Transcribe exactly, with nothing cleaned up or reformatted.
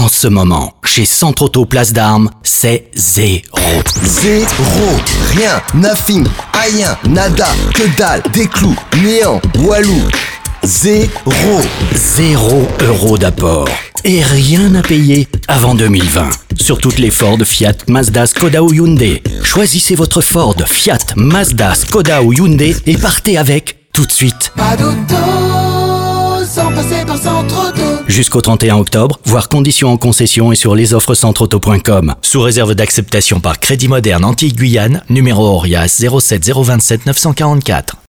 ce moment, chez Centre Auto Place d'Armes, c'est zéro. Zéro. Rien. Nothing. Rien. Nada. Que dalle. Des clous. Néant. Walou. Zéro. Zéro euro d'apport. Et rien à payer avant deux mille vingt. Sur toutes les Ford, Fiat, Mazda, Skoda ou Hyundai. Choisissez votre Ford, Fiat, Mazda, Skoda ou Hyundai et partez avec tout de suite. Pas d'auto, sans passer par Centre Auto. Jusqu'au trente et un octobre, voir conditions en concession et sur les offres centre auto point com. Sous réserve d'acceptation par Crédit Moderne Antilles-Guyane, numéro Orias zéro sept zéro vingt-sept neuf cent quarante-quatre.